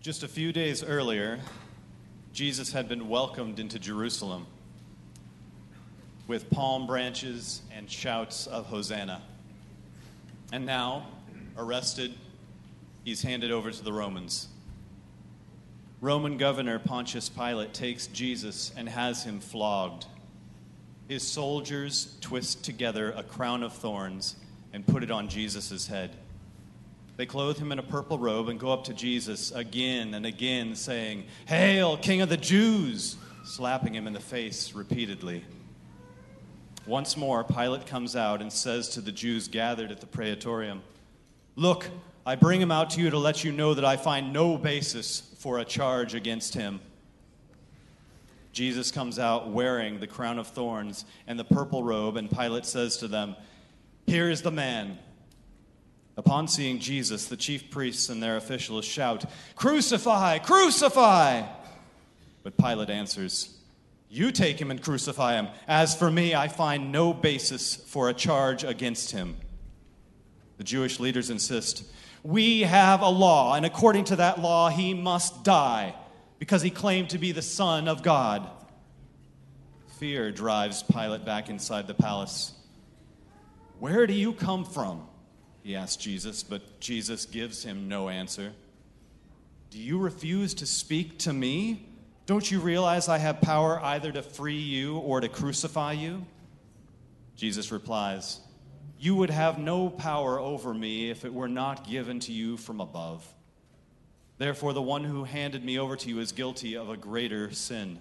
Just a few days earlier, Jesus had been welcomed into Jerusalem with palm branches and shouts of Hosanna. And now, arrested, he's handed over to the Romans. Roman governor Pontius Pilate takes Jesus and has him flogged. His soldiers twist together a crown of thorns and put it on Jesus' head. They clothe him in a purple robe and go up to Jesus again and again, saying, "Hail, King of the Jews!" slapping him in the face repeatedly. Once more, Pilate comes out and says to the Jews gathered at the Praetorium, "Look, I bring him out to you to let you know that I find no basis for a charge against him." Jesus comes out wearing the crown of thorns and the purple robe, and Pilate says to them, "Here is the man." Upon seeing Jesus, the chief priests and their officials shout, "Crucify! Crucify!" But Pilate answers, "You take him and crucify him. As for me, I find no basis for a charge against him." The Jewish leaders insist, "We have a law, and according to that law, he must die, because he claimed to be the Son of God." Fear drives Pilate back inside the palace. "Where do you come from?" he asks Jesus, but Jesus gives him no answer. "Do you refuse to speak to me? Don't you realize I have power either to free you or to crucify you?" Jesus replies, "You would have no power over me if it were not given to you from above. Therefore, the one who handed me over to you is guilty of a greater sin."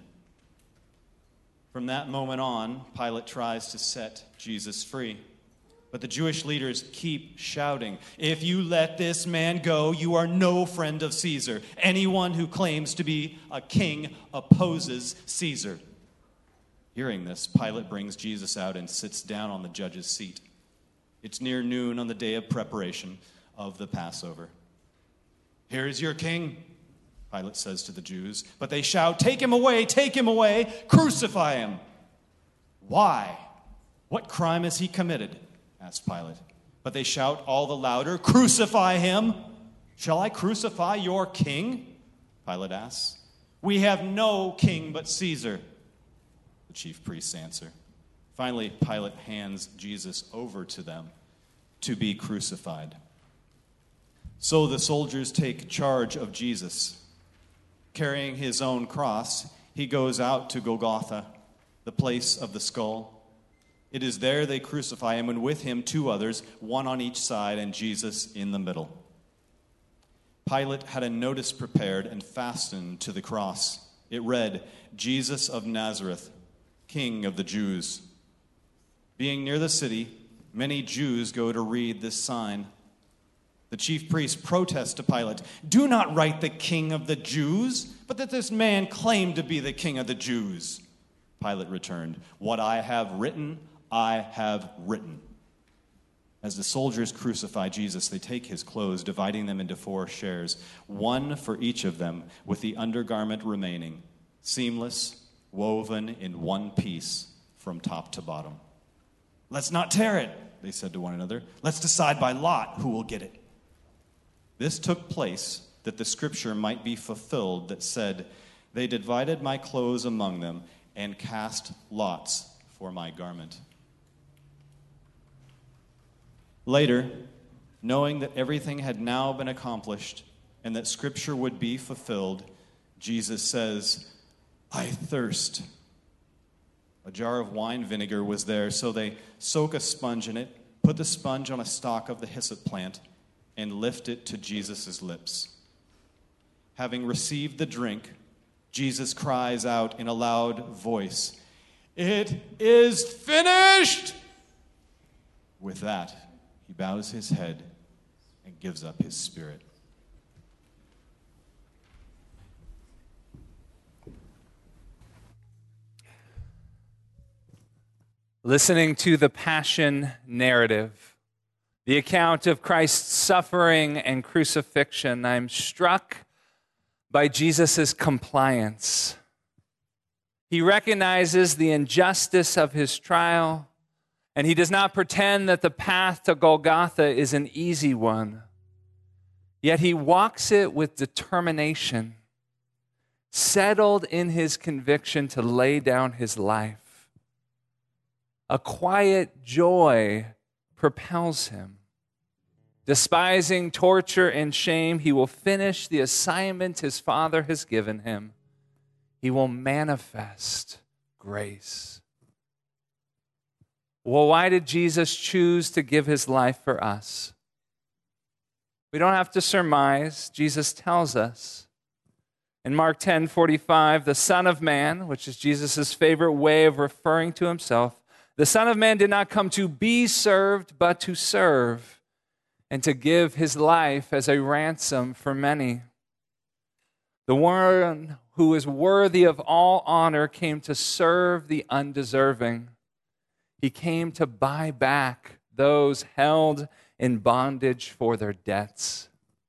From that moment on, Pilate tries to set Jesus free. But the Jewish leaders keep shouting, "If you let this man go, you are no friend of Caesar. Anyone who claims to be a king opposes Caesar." Hearing this, Pilate brings Jesus out and sits down on the judge's seat. It's near noon on the day of preparation of the Passover. "Here is your king," Pilate says to the Jews. But they shout, take him away, crucify him." "Why? What crime has he committed?" asked Pilate. But they shout all the louder, "Crucify him!" "Shall I crucify your king?" Pilate asks. "We have no king but Caesar," the chief priests answer. Finally, Pilate hands Jesus over to them to be crucified. So the soldiers take charge of Jesus. Carrying his own cross, he goes out to Golgotha, the place of the skull. It is there they crucify him, and with him 2 others, one on each side, and Jesus in the middle. Pilate had a notice prepared and fastened to the cross. It read, "Jesus of Nazareth, King of the Jews." Being near the city, many Jews go to read this sign. The chief priests protest to Pilate, "Do not write the King of the Jews, but that this man claimed to be the King of the Jews." Pilate returned, "What I have written, I have written." As the soldiers crucify Jesus, they take his clothes, dividing them into 4 shares, one for each of them, with the undergarment remaining, seamless, woven in one piece from top to bottom. "Let's not tear it," they said to one another. "Let's decide by lot who will get it." This took place that the scripture might be fulfilled that said, "They divided my clothes among them and cast lots for my garment." Later, knowing that everything had now been accomplished and that Scripture would be fulfilled, Jesus says, "I thirst." A jar of wine vinegar was there, so they soak a sponge in it, put the sponge on a stalk of the hyssop plant, and lift it to Jesus' lips. Having received the drink, Jesus cries out in a loud voice, "It is finished!" With that, he bows his head and gives up his spirit. Listening to the Passion narrative, the account of Christ's suffering and crucifixion, I'm struck by Jesus' compliance. He recognizes the injustice of his trial, and he does not pretend that the path to Golgotha is an easy one. Yet he walks it with determination, settled in his conviction to lay down his life. A quiet joy propels him. Despising torture and shame, he will finish the assignment his Father has given him. He will manifest grace. Well, why did Jesus choose to give his life for us? We don't have to surmise. Jesus tells us. In Mark 10:45, the Son of Man, which is Jesus' favorite way of referring to himself, the Son of Man did not come to be served, but to serve, and to give his life as a ransom for many. The one who is worthy of all honor came to serve the undeserving. He came to buy back those held in bondage for their debts.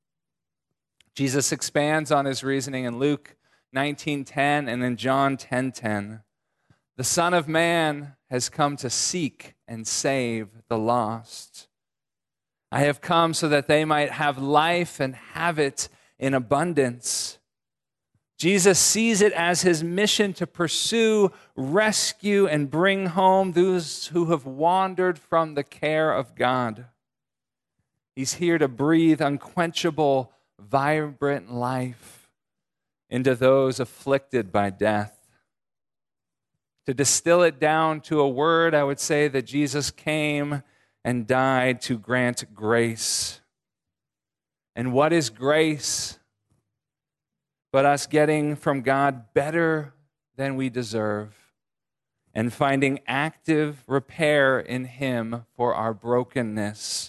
Jesus expands on his reasoning in Luke 19:10 and in John 10:10. The Son of Man has come to seek and save the lost. I have come so that they might have life and have it in abundance. Jesus sees it as his mission to pursue, rescue, and bring home those who have wandered from the care of God. He's here to breathe unquenchable, vibrant life into those afflicted by death. To distill it down to a word, I would say that Jesus came and died to grant grace. And what is grace? But us getting from God better than we deserve and finding active repair in him for our brokenness.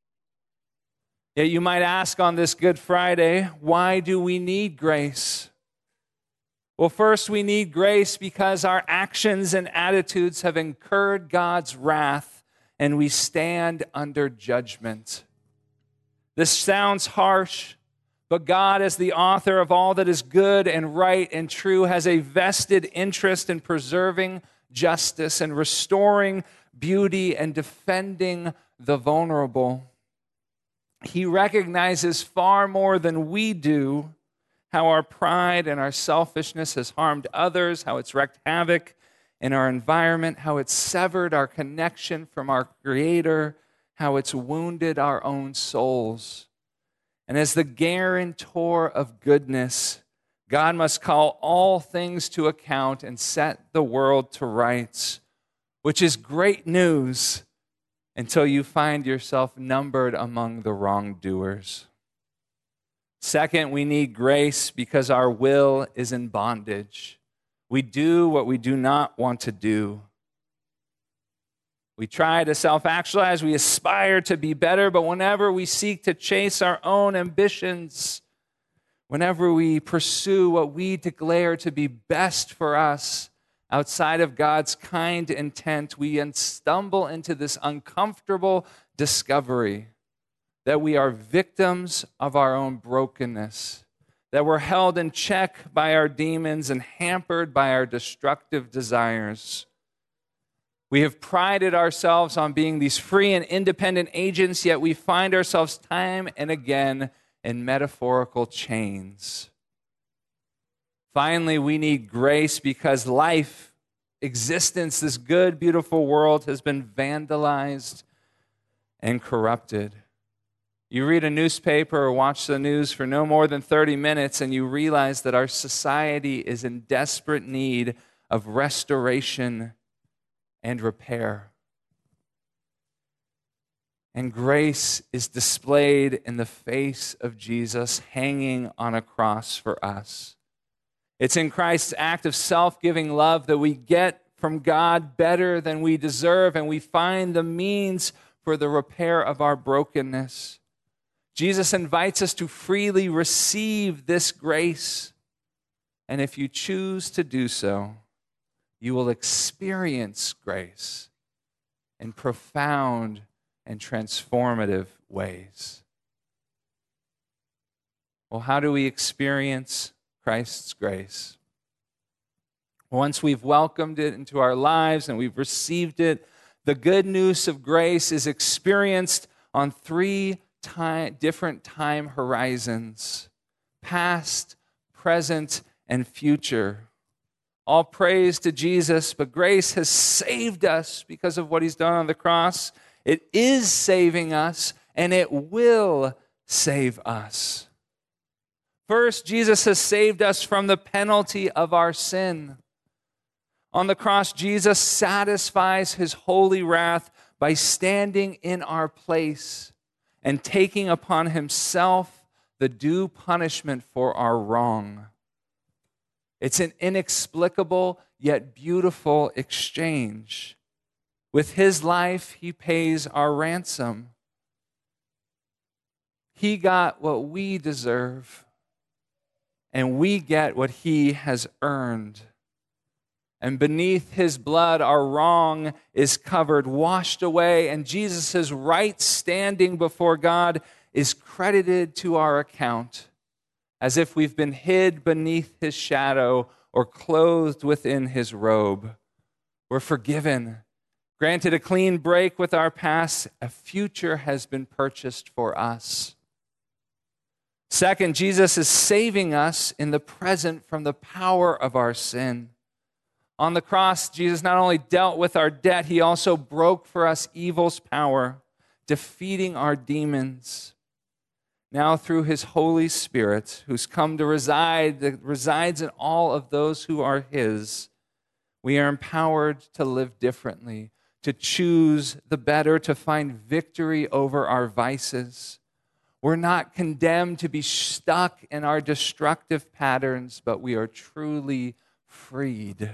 Yet you might ask on this Good Friday, why do we need grace? Well, first we need grace because our actions and attitudes have incurred God's wrath and we stand under judgment. This sounds harsh, but God, as the author of all that is good and right and true, has a vested interest in preserving justice and restoring beauty and defending the vulnerable. He recognizes far more than we do how our pride and our selfishness has harmed others, how it's wreaked havoc in our environment, how it's severed our connection from our Creator, how it's wounded our own souls. And as the guarantor of goodness, God must call all things to account and set the world to rights, which is great news until you find yourself numbered among the wrongdoers. Second, we need grace because our will is in bondage. We do what we do not want to do. We try to self-actualize, we aspire to be better, but whenever we seek to chase our own ambitions, whenever we pursue what we declare to be best for us outside of God's kind intent, we stumble into this uncomfortable discovery that we are victims of our own brokenness, that we're held in check by our demons and hampered by our destructive desires. We have prided ourselves on being these free and independent agents, yet we find ourselves time and again in metaphorical chains. Finally, we need grace because life, existence, this good, beautiful world has been vandalized and corrupted. You read a newspaper or watch the news for no more than 30 minutes and you realize that our society is in desperate need of restoration and repair. And grace is displayed in the face of Jesus hanging on a cross for us. It's in Christ's act of self-giving love that we get from God better than we deserve, and we find the means for the repair of our brokenness. Jesus invites us to freely receive this grace, and if you choose to do so, you will experience grace in profound and transformative ways. Well, how do we experience Christ's grace? Once we've welcomed it into our lives and we've received it, the good news of grace is experienced on three different time horizons, past, present, and future. All praise to Jesus, but grace has saved us because of what he's done on the cross. It is saving us, and it will save us. First, Jesus has saved us from the penalty of our sin. On the cross, Jesus satisfies his holy wrath by standing in our place and taking upon himself the due punishment for our wrong. It's an inexplicable yet beautiful exchange. With his life, he pays our ransom. He got what we deserve, and we get what he has earned. And beneath his blood, our wrong is covered, washed away, and Jesus' right standing before God is credited to our account, as if we've been hid beneath his shadow or clothed within his robe. We're forgiven, granted a clean break with our past. A future has been purchased for us. Second, Jesus is saving us in the present from the power of our sin. On the cross, Jesus not only dealt with our debt, he also broke for us evil's power, defeating our demons. Now through his Holy Spirit, who's come to that resides in all of those who are his, we are empowered to live differently, to choose the better, to find victory over our vices. We're not condemned to be stuck in our destructive patterns, but we are truly freed.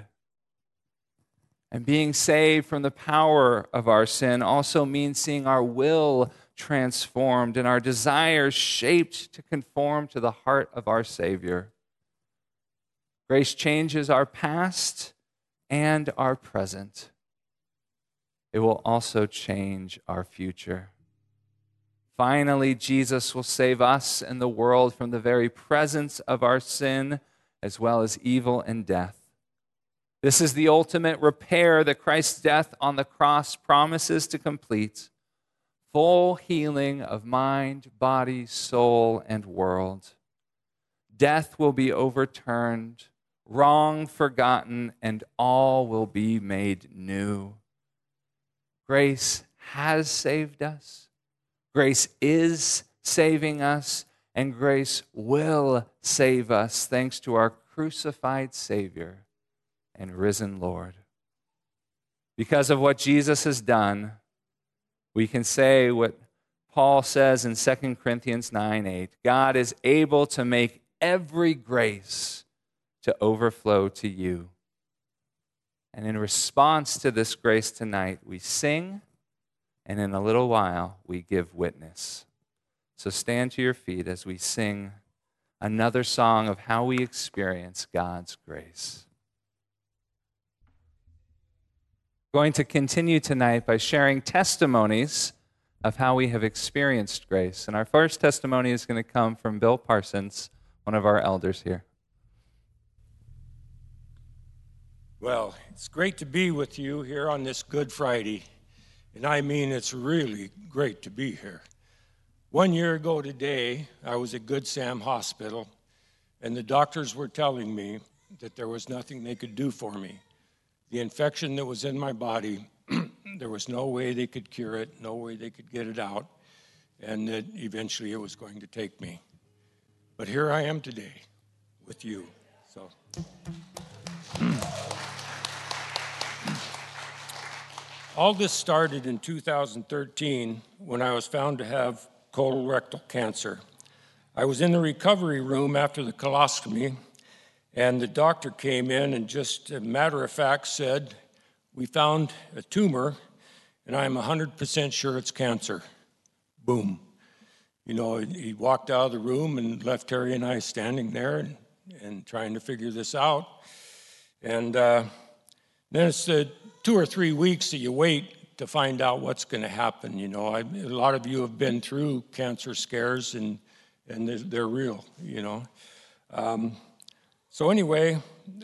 And being saved from the power of our sin also means seeing our will transformed and our desires shaped to conform to the heart of our Savior. Grace changes our past and our present. It will also change our future. Finally, Jesus will save us and the world from the very presence of our sin, as well as evil and death. This is the ultimate repair that Christ's death on the cross promises to complete. Full healing of mind, body, soul, and world. Death will be overturned, wrong forgotten, and all will be made new. Grace has saved us. Grace is saving us, and grace will save us thanks to our crucified Savior and risen Lord. Because of what Jesus has done, we can say what Paul says in 2 Corinthians 9:8. God is able to make every grace to overflow to you. And in response to this grace tonight, we sing, and in a little while, we give witness. So stand to your feet as we sing another song of how we experience God's grace. Going to continue tonight by sharing testimonies of how we have experienced grace. And our first testimony is going to come from Bill Parsons, one of our elders here. Well, it's great to be with you here on this Good Friday. And I mean, it's really great to be here. 1 year ago today, I was at Good Sam Hospital, and the doctors were telling me that there was nothing they could do for me. The infection that was in my body, there was no way they could cure it, no way they could get it out, and that eventually it was going to take me. But here I am today with you. So, all this started in 2013 when I was found to have colorectal cancer. I was in the recovery room after the colostomy, and the doctor came in and just a matter of fact said, "We found a tumor, and I'm 100% sure it's cancer." Boom. You know, he walked out of the room and left Terry and I standing there and trying to figure this out. And then it's 2 or 3 weeks that you wait to find out what's going to happen. You know, a lot of you have been through cancer scares, and they're real, you know. So anyway,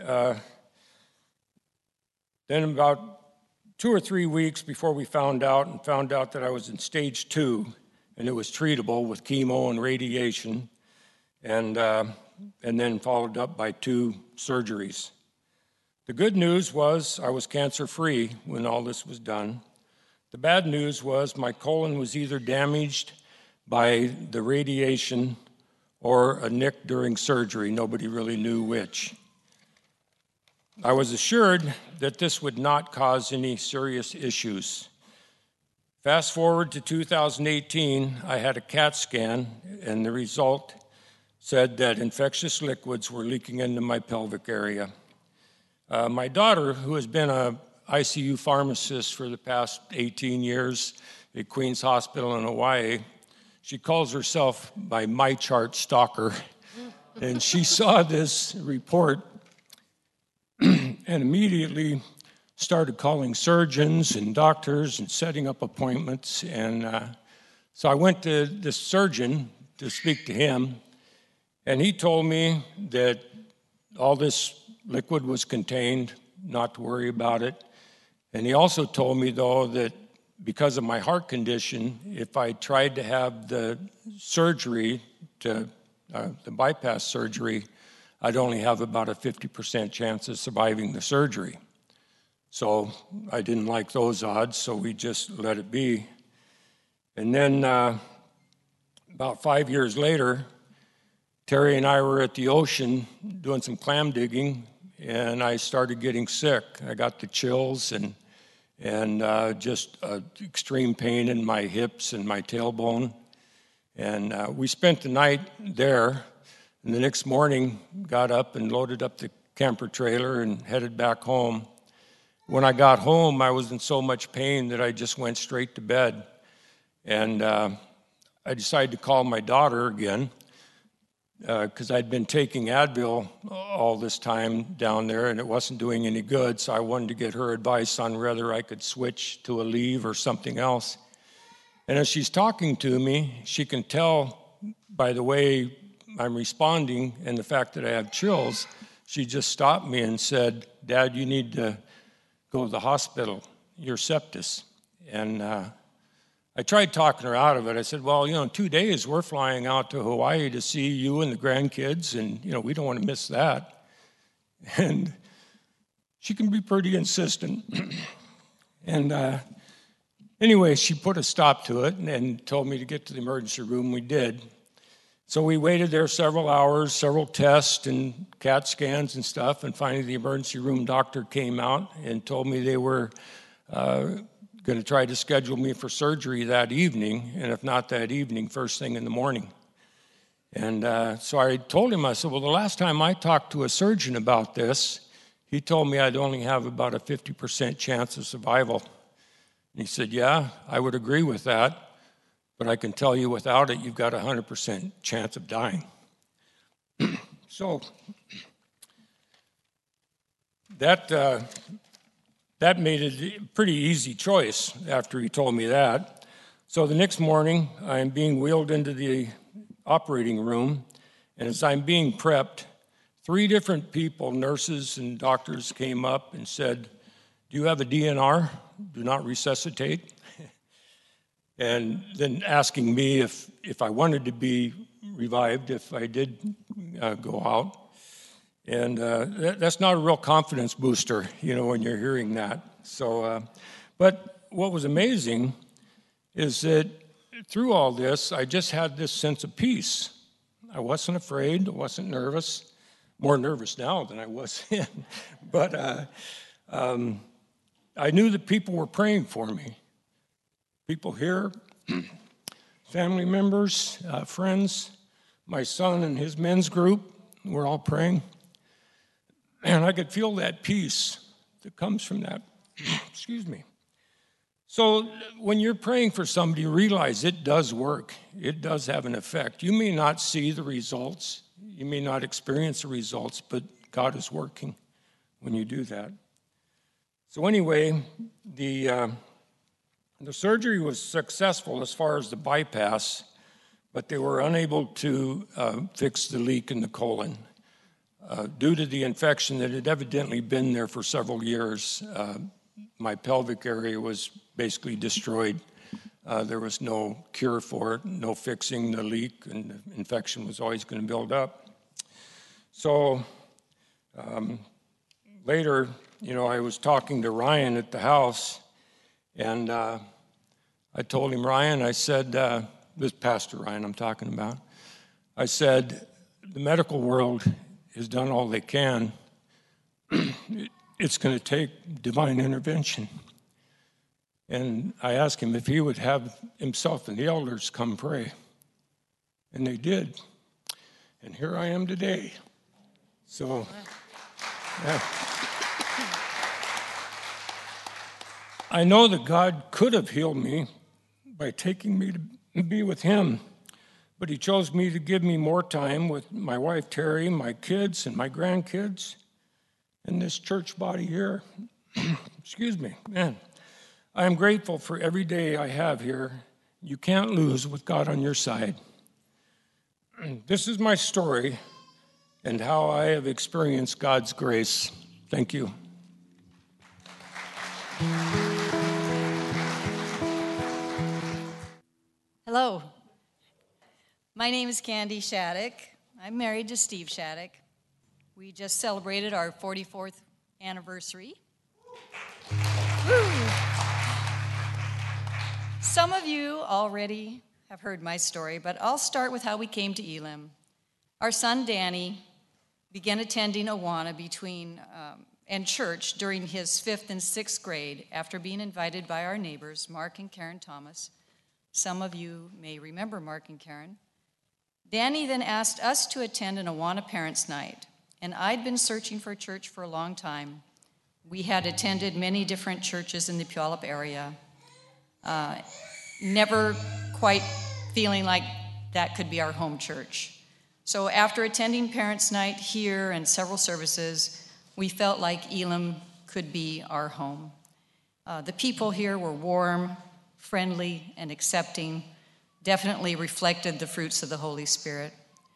then about 2 or 3 weeks before we found out that I was in stage 2, and it was treatable with chemo and radiation, and then followed up by 2 surgeries. The good news was I was cancer-free when all this was done. The bad news was my colon was either damaged by the radiation or a nick during surgery. Nobody really knew which. I was assured that this would not cause any serious issues. Fast forward to 2018, I had a CAT scan, and the result said that infectious liquids were leaking into my pelvic area. My daughter, who has been an ICU pharmacist for the past 18 years at Queen's Hospital in Hawaii, she calls herself my MyChart stalker, and she saw this report and immediately started calling surgeons and doctors and setting up appointments. And so I went to this surgeon to speak to him, and he told me that all this liquid was contained, not to worry about it. And he also told me, though, that because of my heart condition, if I tried to have the surgery, the bypass surgery, I'd only have about a 50% chance of surviving the surgery. So I didn't like those odds, so we just let it be. And then about 5 years later, Terry and I were at the ocean doing some clam digging, and I started getting sick. I got the chills and just extreme pain in my hips and my tailbone. And we spent the night there, and the next morning got up and loaded up the camper trailer and headed back home. When I got home, I was in so much pain that I just went straight to bed. And I decided to call my daughter again, because I'd been taking Advil all this time down there, and it wasn't doing any good, so I wanted to get her advice on whether I could switch to a leave or something else. And as she's talking to me, she can tell by the way I'm responding and the fact that I have chills, she just stopped me and said, "Dad, you need to go to the hospital. You're sepsis." And I tried talking her out of it. I said, "Well, in 2 days, we're flying out to Hawaii to see you and the grandkids, and, we don't want to miss that." And she can be pretty insistent. And anyway, she put a stop to it and told me to get to the emergency room. We did. So we waited there several hours, several tests and CAT scans and stuff, and finally the emergency room doctor came out and told me they were going to try to schedule me for surgery that evening, and if not that evening, first thing in the morning. And so I told him, I said, "Well, the last time I talked to a surgeon about this, he told me I'd only have about a 50% chance of survival." And he said, "Yeah, I would agree with that, but I can tell you without it, you've got a 100% chance of dying." So that made it a pretty easy choice after he told me that. So the next morning, I'm being wheeled into the operating room, and as I'm being prepped, 3 different people, nurses and doctors, came up and said, "Do you have a DNR? Do not resuscitate." And then asking me if I wanted to be revived if I did go out. And that's not a real confidence booster, when you're hearing that. So, but what was amazing is that through all this, I just had this sense of peace. I wasn't afraid. I wasn't nervous. More nervous now than I was then. But I knew that people were praying for me. People here, family members, friends, my son and his men's group, were all praying. And I could feel that peace that comes from that. Excuse me. So when you're praying for somebody, realize it does work. It does have an effect. You may not see the results. You may not experience the results, but God is working when you do that. So anyway, the surgery was successful as far as the bypass, but they were unable to fix the leak in the colon. Due to the infection that had evidently been there for several years, my pelvic area was basically destroyed. There was no cure for it, no fixing the leak, and the infection was always going to build up. So later, I was talking to Ryan at the house, and I told him, Ryan, I said, this Pastor Ryan I'm talking about, I said, the medical world has done all they can. It's going to take divine intervention. And I asked him if he would have himself and the elders come pray. And they did. And here I am today. So, yeah. I know that God could have healed me by taking me to be with him, but he chose me to give me more time with my wife, Terry, my kids, and my grandkids, and this church body here. Excuse me, man. I am grateful for every day I have here. You can't lose with God on your side. This is my story and how I have experienced God's grace. Thank you. Hello. My name is Candy Shattuck. I'm married to Steve Shattuck. We just celebrated our 44th anniversary. Woo! Some of you already have heard my story, but I'll start with how we came to Elim. Our son Danny began attending Awana and church during his 5th and 6th grade after being invited by our neighbors, Mark and Karen Thomas. Some of you may remember Mark and Karen. Danny then asked us to attend an Awana Parents' Night, and I'd been searching for a church for a long time. We had attended many different churches in the Puyallup area, never quite feeling like that could be our home church. So after attending Parents' Night here and several services, we felt like Elim could be our home. The people here were warm, friendly, and accepting, definitely reflected the fruits of the Holy Spirit.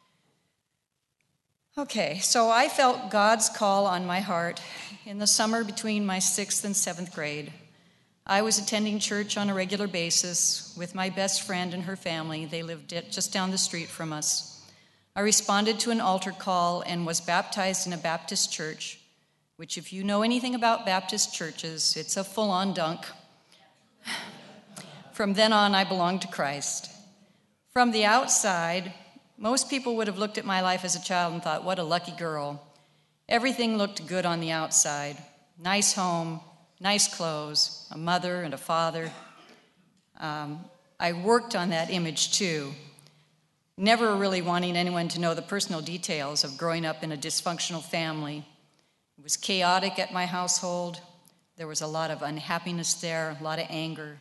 Okay, so I felt God's call on my heart in the summer between my 6th and 7th grade. I was attending church on a regular basis with my best friend and her family. They lived just down the street from us. I responded to an altar call and was baptized in a Baptist church, which if you know anything about Baptist churches, it's a full-on dunk. From then on, I belonged to Christ. From the outside, most people would have looked at my life as a child and thought, what a lucky girl. Everything looked good on the outside. Nice home, nice clothes, a mother and a father. I worked on that image too, never really wanting anyone to know the personal details of growing up in a dysfunctional family. It was chaotic at my household. There was a lot of unhappiness there, a lot of anger.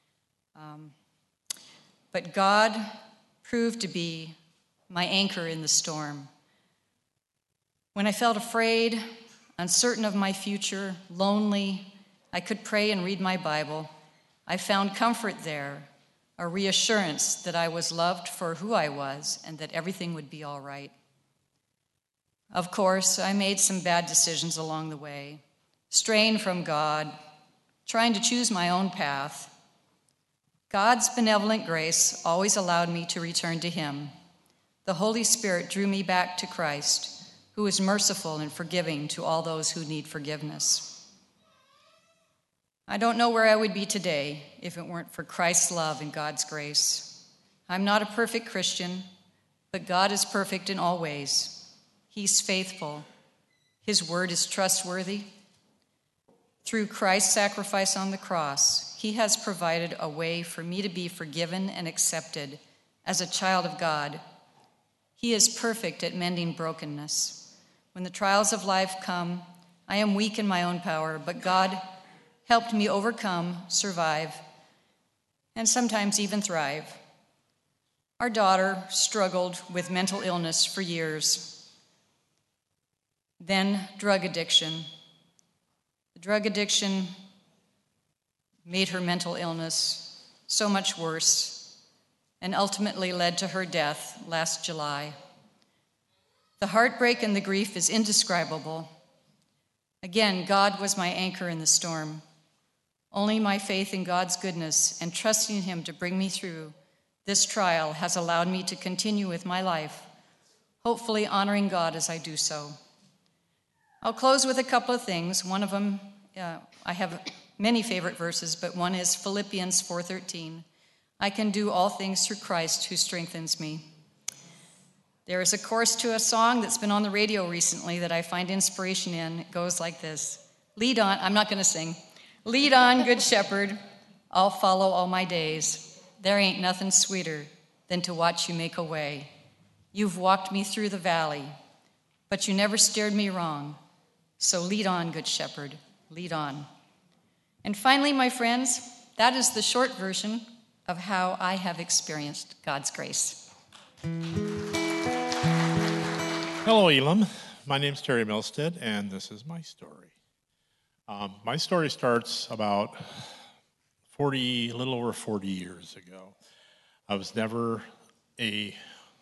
But God proved to be my anchor in the storm. When I felt afraid, uncertain of my future, lonely, I could pray and read my Bible. I found comfort there, a reassurance that I was loved for who I was and that everything would be all right. Of course, I made some bad decisions along the way, straying from God, trying to choose my own path. God's benevolent grace always allowed me to return to Him. The Holy Spirit drew me back to Christ, who is merciful and forgiving to all those who need forgiveness. I don't know where I would be today if it weren't for Christ's love and God's grace. I'm not a perfect Christian, but God is perfect in all ways. He's faithful. His word is trustworthy. Through Christ's sacrifice on the cross, He has provided a way for me to be forgiven and accepted as a child of God. He is perfect at mending brokenness. When the trials of life come, I am weak in my own power, but God helped me overcome, survive, and sometimes even thrive. Our daughter struggled with mental illness for years. Then drug addiction. The drug addiction made her mental illness so much worse and ultimately led to her death last July. The heartbreak and the grief is indescribable. Again, God was my anchor in the storm. Only my faith in God's goodness and trusting Him to bring me through this trial has allowed me to continue with my life, hopefully honoring God as I do so. I'll close with a couple of things. One of them, I have many favorite verses, but one is Philippians 4:13. I can do all things through Christ who strengthens me. There is a chorus to a song that's been on the radio recently that I find inspiration in. It goes like this. Lead on, I'm not going to sing. Lead on, good shepherd, I'll follow all my days. There ain't nothing sweeter than to watch you make a way. You've walked me through the valley, but you never steered me wrong. So lead on, good shepherd, lead on. And finally, my friends, that is the short version of how I have experienced God's grace. Hello, Elam. My name's Terry Milstead, and this is my story. My story starts about a little over 40 years ago. I was never a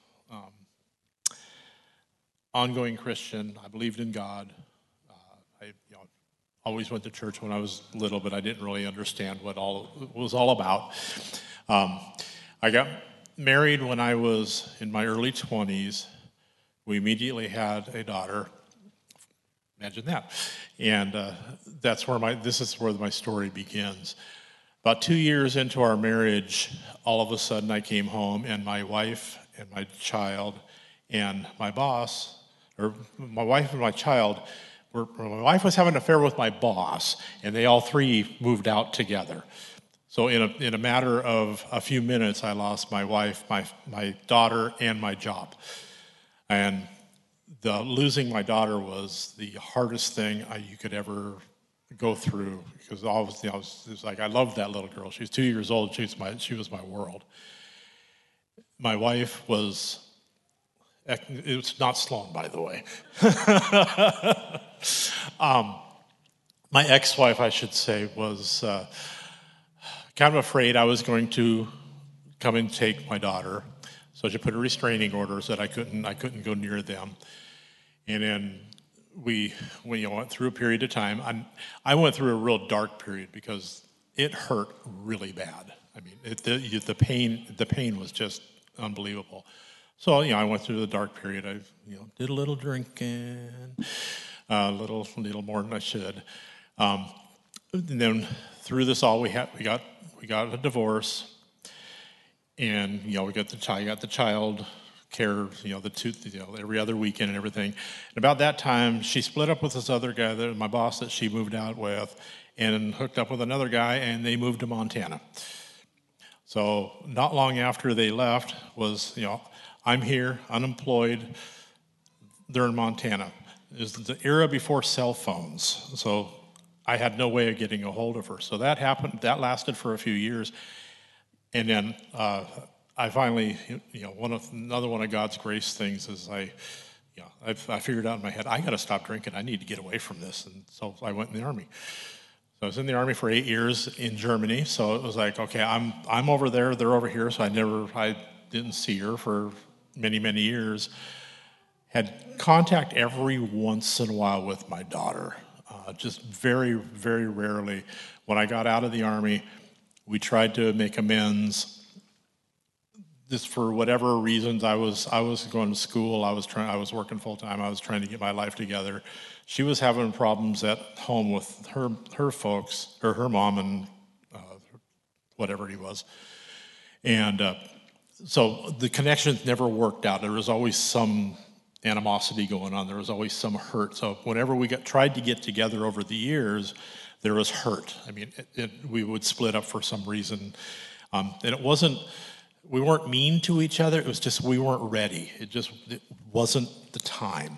ongoing Christian. I believed in God. I always went to church when I was little, but I didn't really understand what it was all about. I got married when I was in my early 20s. We immediately had a daughter. Imagine that. And this is where my story begins. About 2 years into our marriage, all of a sudden I came home and my wife and my child and my boss, or my wife and my child, my wife was having an affair with my boss, and they all three moved out together. So in a matter of a few minutes, I lost my wife, my daughter, and my job. And losing my daughter was the hardest thing you could ever go through, because obviously it was like I loved that little girl. She was 2 years old. She was my world. My wife was. It's not Sloan, by the way. My ex-wife, I should say, was kind of afraid I was going to come and take my daughter. So she put a restraining order so that I couldn't go near them. And then we went through a period of time. I went through a real dark period because it hurt really bad. I mean, the pain was just unbelievable. So I went through the dark period. I did a little drinking, a little more than I should. And then through this all, we got a divorce. And we got the child care, every other weekend and everything. And about that time, she split up with this other guy, my boss that she moved out with, and hooked up with another guy, and they moved to Montana. So not long after they left was, I'm here, unemployed. They're in Montana. It was the era before cell phones, so I had no way of getting a hold of her. So that happened. That lasted for a few years. And then I finally, another one of God's grace things is I figured out in my head, I got to stop drinking. I need to get away from this. And so I went in the Army. So I was in the Army for 8 years in Germany. So it was like, okay, I'm over there, they're over here. So I didn't see her for many, many years. Had contact every once in a while with my daughter, just very, very rarely. When I got out of the Army, we tried to make amends. Just for whatever reasons, I was going to school. I was working full time. I was trying to get my life together. She was having problems at home with her folks, or her mom and whatever he was, and so the connections never worked out. There was always some animosity going on. There was always some hurt. So whenever we tried to get together over the years, there was hurt. I mean, we would split up for some reason. And it wasn't, we weren't mean to each other. It was just we weren't ready. It wasn't the time.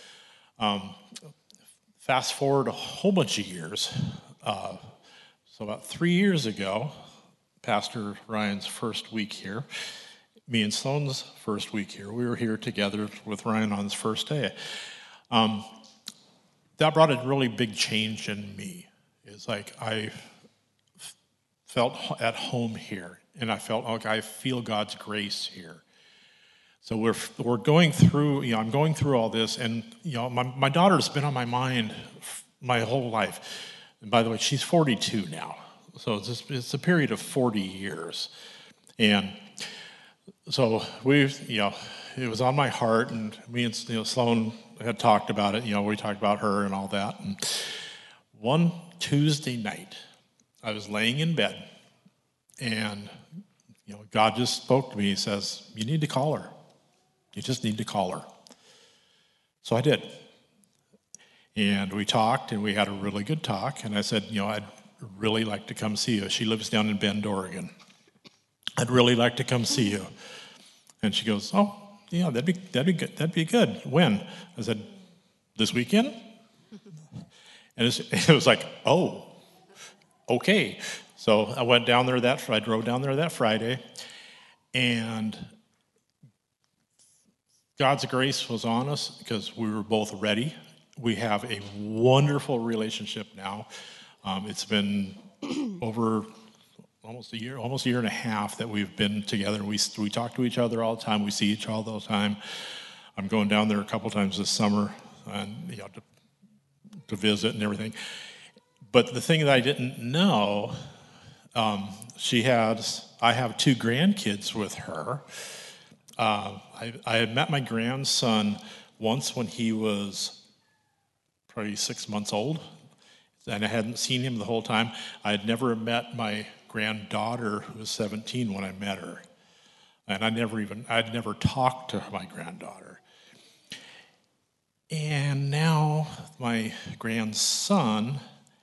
Fast forward a whole bunch of years. So about 3 years ago, Pastor Ryan's first week here, me and Sloan's first week here, we were here together with Ryan on his first day. That brought a really big change in me. It's like I felt at home here, and I felt like I feel God's grace here. So we're going through, I'm going through all this, and my daughter's been on my mind my whole life. And by the way, she's 42 now. So it's a period of 40 years. And so it was on my heart, and me and Sloan had talked about it. We talked about her and all that. And one Tuesday night, I was laying in bed, and God just spoke to me. He says, "You need to call her. You just need to call her." So I did. And we talked, and we had a really good talk. And I said, I'd really like to come see you. She lives down in Bend, Oregon. I'd really like to come see you. And she goes, "Oh, yeah, that'd be good. That'd be good. When?" I said, "This weekend." And it was like, "Oh, okay." So I went down there I drove down there that Friday, and God's grace was on us because we were both ready. We have a wonderful relationship now. It's been over almost a year and a half that we've been together. We talk to each other all the time. We see each other all the time. I'm going down there a couple times this summer, and to visit and everything. But the thing that I didn't know, I have 2 grandkids with her. I had met my grandson once when he was probably 6 months old, and I hadn't seen him the whole time. I had never met my granddaughter, who was 17 when I met her, and I'd never talked to my granddaughter. And now my grandson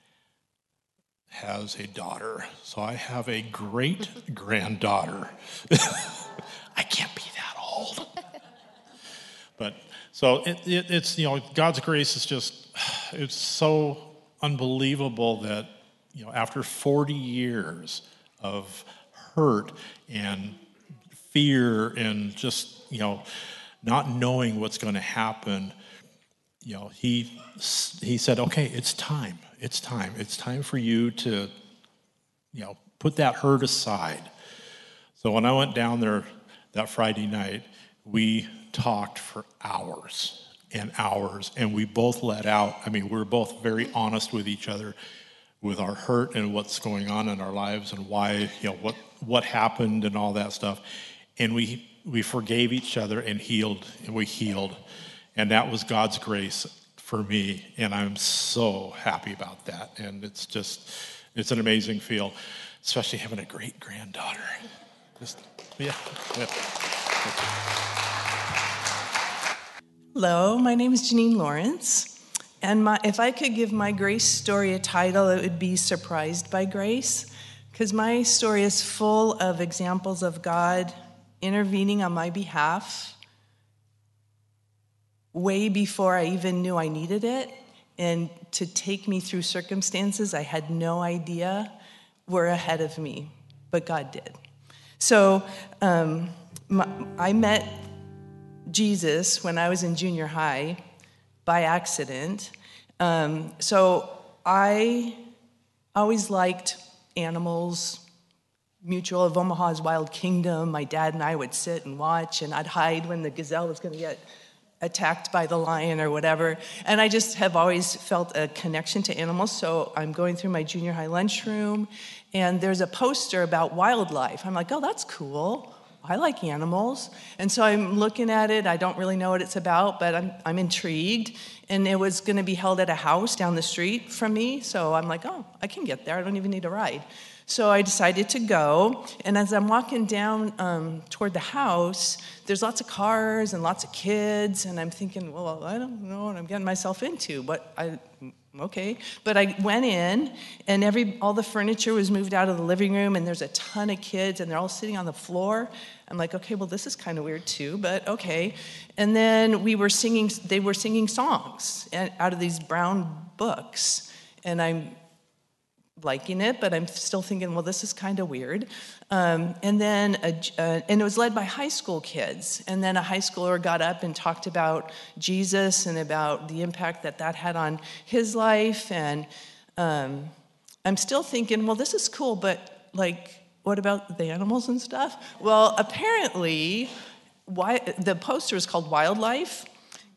has a daughter, so I have a great granddaughter. I can't be that old. But so it's God's grace is just, it's so unbelievable that after 40 years of hurt and fear and just not knowing what's going to happen, he said, "Okay, it's time for you to put that hurt aside." So when I went down there that Friday night, we talked for hours and hours, and we both let out. I mean, we're both very honest with each other with our hurt and what's going on in our lives and why, what happened and all that stuff. And we forgave each other and healed, and we healed. And that was God's grace for me, and I'm so happy about that. And it's an amazing feel, especially having a great granddaughter. Yeah. Hello, my name is Janine Lawrence, and if I could give my grace story a title, it would be Surprised by Grace, because my story is full of examples of God intervening on my behalf way before I even knew I needed it, and to take me through circumstances I had no idea were ahead of me, but God did. So I met Jesus when I was in junior high by accident. So I always liked animals. Mutual of Omaha's Wild Kingdom. My dad and I would sit and watch, and I'd hide when the gazelle was going to get attacked by the lion or whatever. And I just have always felt a connection to animals. So I'm going through my junior high lunchroom, and there's a poster about wildlife. I'm like, oh, that's cool. I like animals. And so I'm looking at it. I don't really know what it's about, but I'm intrigued. And it was going to be held at a house down the street from me. So I'm like, oh, I can get there. I don't even need a ride. So I decided to go. And as I'm walking down toward the house, there's lots of cars and lots of kids. And I'm thinking, well, I don't know what I'm getting myself into. But okay. But I went in, and all the furniture was moved out of the living room, and there's a ton of kids, and they're all sitting on the floor. I'm like, okay, well, this is kind of weird too, but okay. And then they were singing songs out of these brown books, and I'm liking it, but I'm still thinking, well, this is kind of weird. And it was led by high school kids. And then a high schooler got up and talked about Jesus and about the impact that had on his life. And I'm still thinking, well, this is cool, but what about the animals and stuff? Well, apparently, the poster is called Wildlife.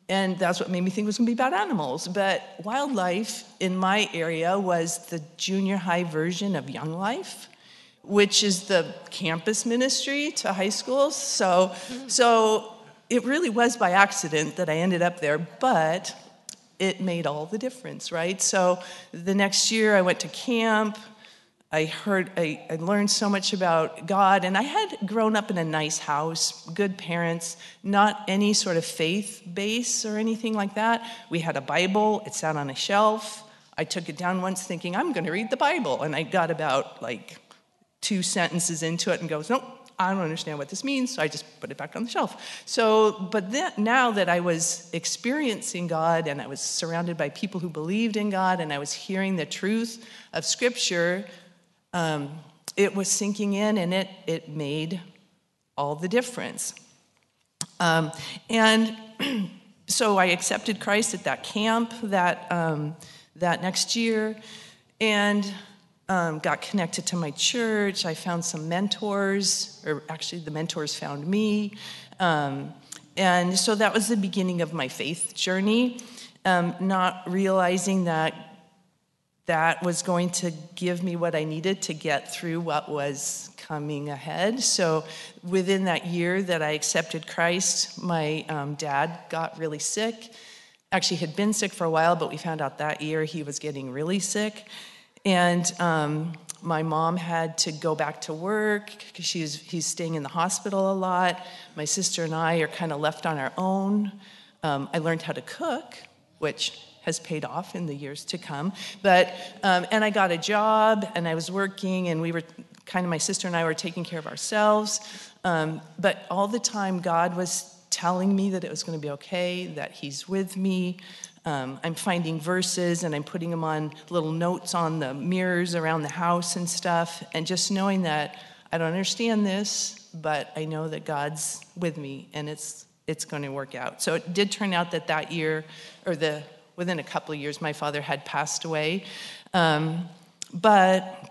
And that's what made me think it was going to be about animals. But wildlife in my area was the junior high version of Young Life, which is the campus ministry to high schools. So it really was by accident that I ended up there, but it made all the difference, right? So the next year I went to camp. I learned so much about God, and I had grown up in a nice house, good parents, not any sort of faith base or anything like that. We had a Bible, it sat on a shelf. I took it down once thinking, I'm going to read the Bible, and I got about 2 sentences into it and goes, nope, I don't understand what this means, so I just put it back on the shelf. But now that I was experiencing God, and I was surrounded by people who believed in God, and I was hearing the truth of Scripture, it was sinking in, and it made all the difference. And so I accepted Christ at that camp that next year, and got connected to my church. I found some mentors, or actually the mentors found me. And so that was the beginning of my faith journey, not realizing that was going to give me what I needed to get through what was coming ahead. So within that year that I accepted Christ, my dad got really sick. Actually had been sick for a while, but we found out that year he was getting really sick. And my mom had to go back to work because he's staying in the hospital a lot. My sister and I are kind of left on our own. I learned how to cook, which has paid off in the years to come. But and I got a job, and I was working, and we were my sister and I were taking care of ourselves. But all the time, God was telling me that it was going to be okay, that He's with me. I'm finding verses, and I'm putting them on little notes on the mirrors around the house and stuff, and just knowing that I don't understand this, but I know that God's with me, and it's going to work out. So it did turn out that year, or within a couple of years, my father had passed away. But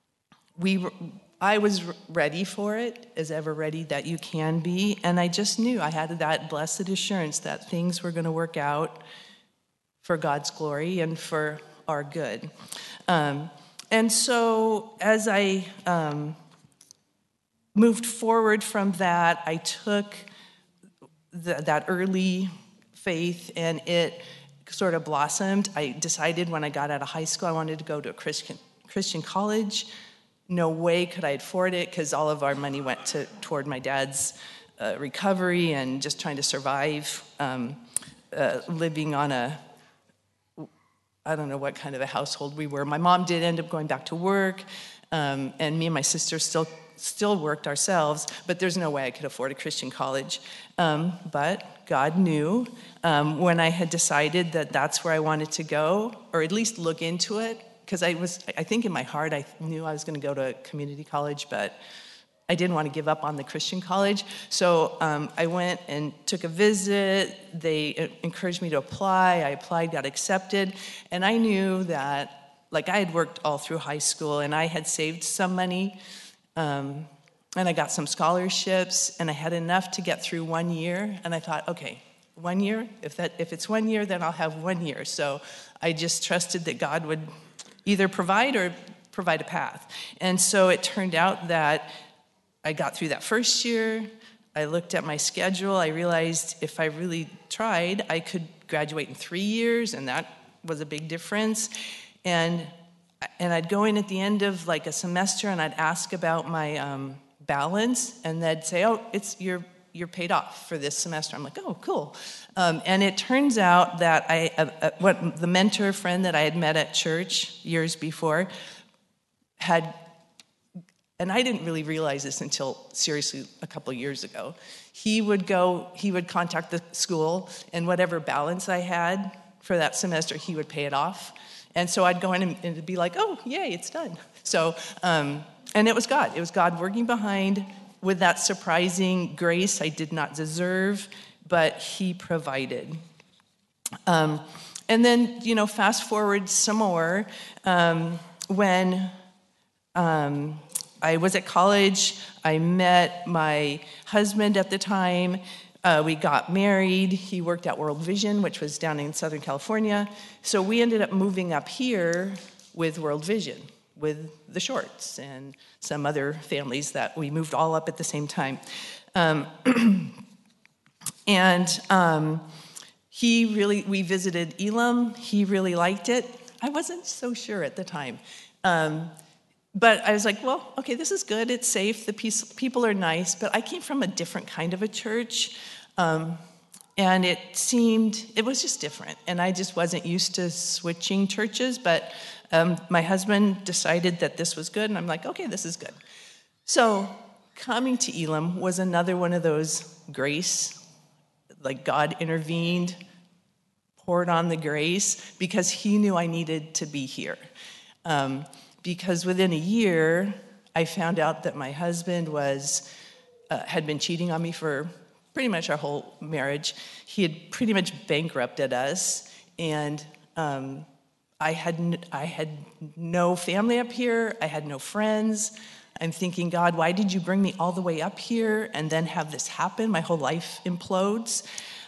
I was ready for it, as ever ready that you can be, and I just knew I had that blessed assurance that things were going to work out for God's glory and for our good. And so as I moved forward from that, I took that early faith, and it sort of blossomed. I decided when I got out of high school I wanted to go to a Christian college. No way could I afford it because all of our money went toward my dad's recovery and just trying to survive, living on I don't know what kind of a household we were. My mom did end up going back to work, and me and my sister still worked ourselves, but there's no way I could afford a Christian college. But God knew when I had decided that that's where I wanted to go, or at least look into it, because I think in my heart I knew I was going to go to community college, but I didn't want to give up on the Christian college. So I went and took a visit. They encouraged me to apply. I applied, got accepted, and I knew that, I had worked all through high school, and I had saved some money, and I got some scholarships, and I had enough to get through 1 year, and I thought, okay, 1 year? If it's 1 year, then I'll have 1 year. So I just trusted that God would either provide or provide a path. And so it turned out that I got through that first year. I looked at my schedule. I realized if I really tried, I could graduate in 3 years, and that was a big difference. And I'd go in at the end of a semester, and I'd ask about my balance, and they'd say, "Oh, you're paid off for this semester." I'm like, "Oh, cool." And it turns out that the mentor friend that I had met at church years before had. And I didn't really realize this until, seriously, a couple of years ago. He would contact the school, and whatever balance I had for that semester, he would pay it off. And so I'd go in and it'd be like, oh, yay, it's done. So, and it was God. It was God working behind with that surprising grace I did not deserve, but He provided. And then, fast forward some more, when I was at college, I met my husband at the time. We got married. He worked at World Vision, which was down in Southern California. So we ended up moving up here with World Vision, with the Shorts and some other families that we moved all up at the same time. We visited Elam. He really liked it. I wasn't so sure at the time. But I was like, well, okay, this is good. It's safe. The people are nice. But I came from a different kind of a church. And it was just different. And I just wasn't used to switching churches. But my husband decided that this was good. And I'm like, okay, this is good. So coming to Elam was another one of those grace, like God intervened, poured on the grace, because he knew I needed to be here. Because within a year, I found out that my husband had been cheating on me for pretty much our whole marriage. He had pretty much bankrupted us, and I had no family up here. I had no friends. I'm thinking, God, why did you bring me all the way up here and then have this happen? My whole life implodes.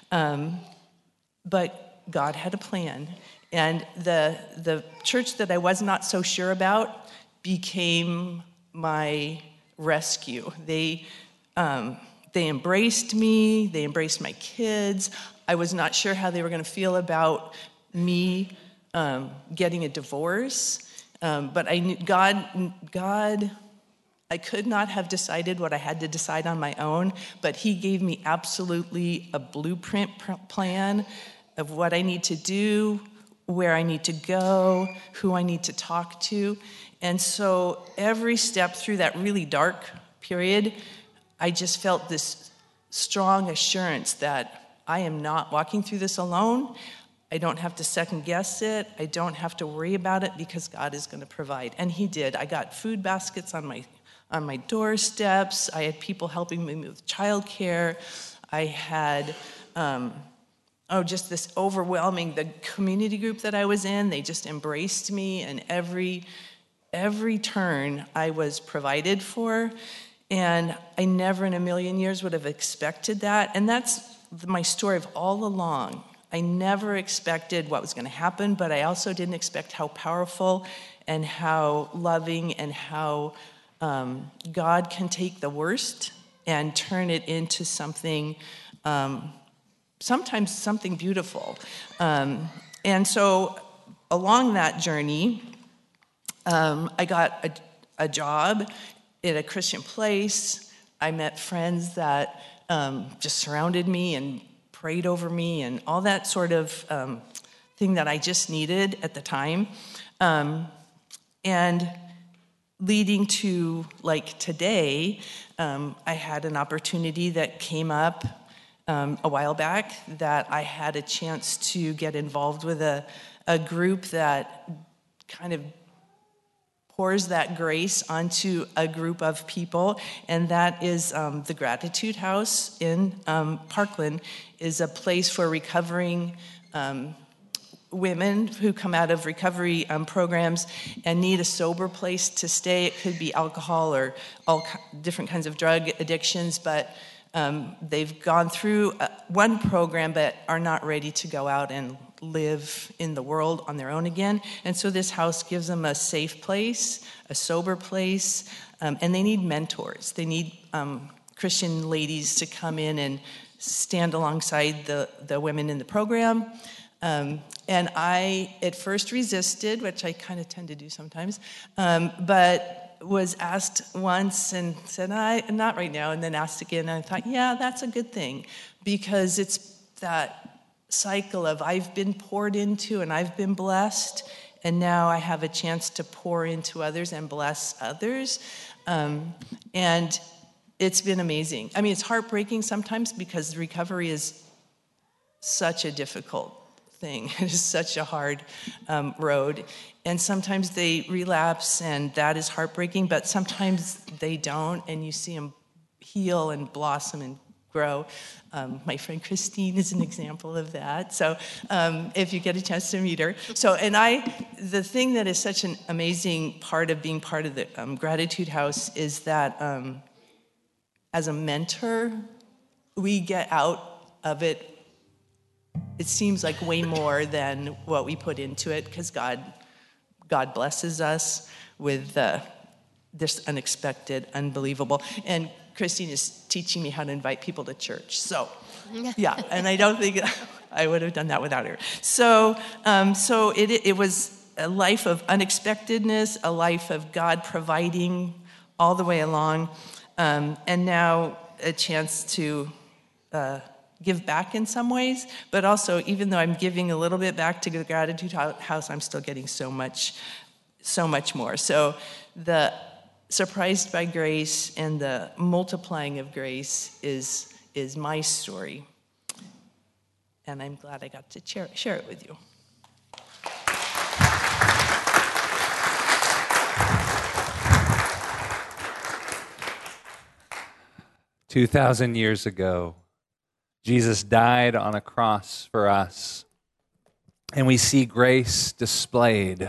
But God had a plan. And the church that I was not so sure about became my rescue. They embraced me. They embraced my kids. I was not sure how they were going to feel about me getting a divorce. But I knew God, I could not have decided what I had to decide on my own, but he gave me absolutely a blueprint plan of what I need to do, where I need to go, who I need to talk to. And so every step through that really dark period, I just felt this strong assurance that I am not walking through this alone. I don't have to second guess it. I don't have to worry about it, because God is going to provide. And he did. I got food baskets on my doorsteps. I had people helping me with childcare. I had just this overwhelming, the community group that I was in, they just embraced me, and every turn I was provided for. And I never in a million years would have expected that. And that's my story of all along. I never expected what was going to happen, but I also didn't expect how powerful and how loving and how God can take the worst and turn it into something, sometimes something beautiful. And so along that journey, I got a job at a Christian place. I met friends that just surrounded me and prayed over me and all that sort of thing that I just needed at the time. And leading to, like today, I had an opportunity that came up a while back that I had a chance to get involved with a group that kind of pours that grace onto a group of people, and that is the Gratitude House in Parkland, is a place for recovering women who come out of recovery programs and need a sober place to stay. It could be alcohol or all different kinds of drug addictions, but they've gone through one program but are not ready to go out and live in the world on their own again. And so this house gives them a safe place, a sober place, and they need mentors. They need Christian ladies to come in and stand alongside the women in the program. And I at first resisted, which I kind of tend to do sometimes, but was asked once and said, not right now, and then asked again, and I thought, yeah, that's a good thing, because it's that cycle of I've been poured into and I've been blessed, and now I have a chance to pour into others and bless others. And it's been amazing. I mean, it's heartbreaking sometimes because recovery is such a difficult thing. It is such a hard road. And sometimes they relapse, and that is heartbreaking, but sometimes they don't, and you see them heal and blossom and grow. My friend Christine is an example of that. So if you get a chance to meet her. So, and the thing that is such an amazing part of being part of the Gratitude House is that as a mentor, we get out of it, it seems like way more than what we put into it, because God blesses us with this unexpected, unbelievable. And Christine is teaching me how to invite people to church. So, yeah, and I don't think I would have done that without her. So it was a life of unexpectedness, a life of God providing all the way along, and now a chance to give back in some ways, but also, even though I'm giving a little bit back to the Gratitude House, I'm still getting so much more. So the surprised by grace and the multiplying of grace is my story. And I'm glad I got to share it with you. "2,000 years ago, Jesus died on a cross for us, and we see grace displayed.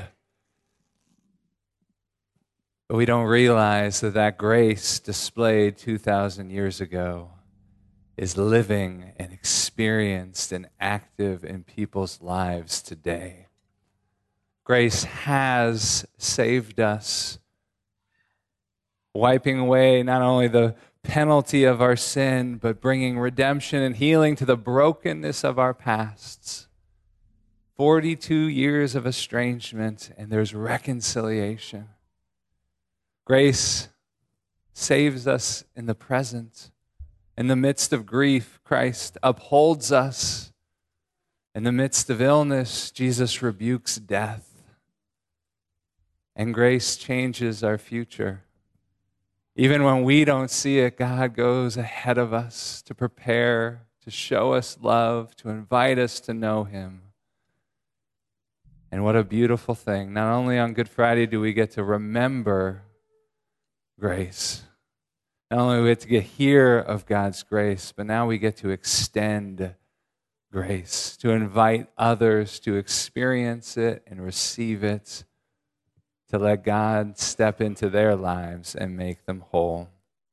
But we don't realize that grace displayed 2,000 years ago is living and experienced and active in people's lives today. Grace has saved us, wiping away not only the penalty of our sin, but bringing redemption and healing to the brokenness of our pasts. 42 years of estrangement, and there's reconciliation. Grace saves us in the present. In the midst of grief, Christ upholds us. In the midst of illness, Jesus rebukes death. And grace changes our future. Even when we don't see it, God goes ahead of us to prepare, to show us love, to invite us to know Him. And what a beautiful thing. Not only on Good Friday do we get to remember grace, not only do we get to hear of God's grace, but now we get to extend grace, to invite others to experience it and receive it, to let God step into their lives and make them whole.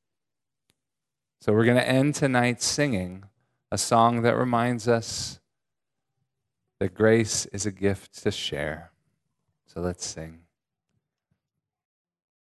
So we're going to end tonight singing a song that reminds us that grace is a gift to share. So let's sing.